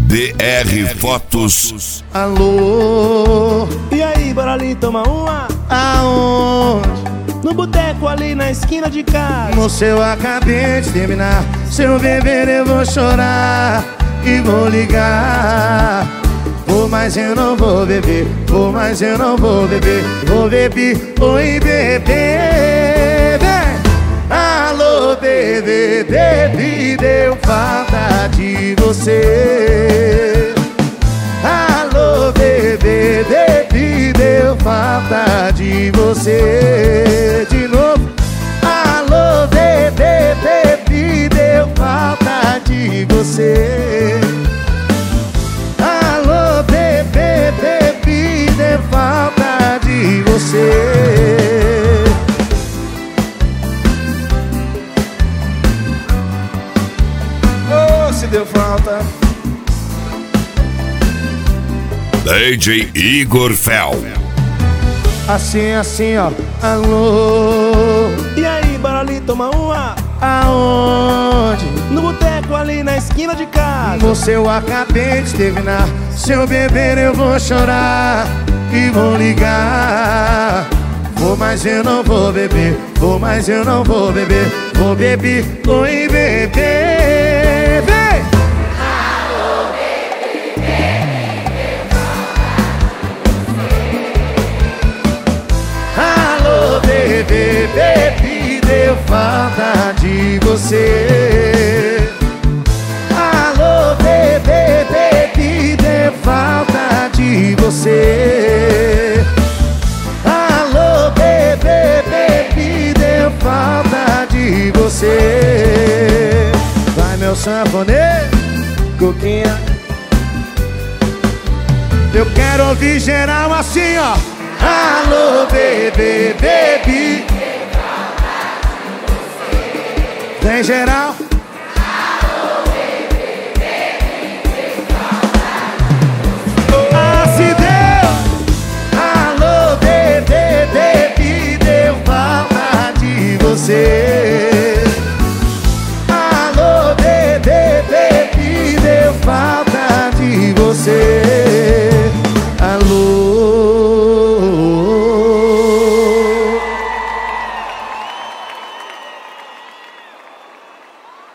DR Fotos. Alô, E aí, bora ali tomar uma? aonde? No boteco ali na esquina de casa. Moço, eu acabei de terminar. Se eu beber eu vou chorar e vou ligar. Vou, mas eu não vou beber. Vou, mas eu não vou beber. Vou beber, oi bebê, vem. Alô bebê, bebê, deu falta de você. Alô bebê, bebê, deu falta de você. De novo. Alô bebê, bebê, deu falta de você. Alô bebê, bebê, deu falta de você. Oh, se deu falta. DJ Igor Fel. Assim, assim, ó. Alô, E aí, bora ali tomar uma? aonde? No boteco ali na esquina de casa. Moço, eu acabei de terminar. Se eu beber eu vou chorar e vou ligar. Vou, mas eu não vou beber. Vou, mas eu não vou beber. Vou beber, oi bebê, vem. Alô bebê, bebê, deu falta de você. Alô bebê, bebê, deu falta de você. Alô bebê, bebê, deu falta de você. Vai meu sanfoneiro, coquinha. Eu quero ouvir geral assim, ó. Alô bebê, bebê, vem geral.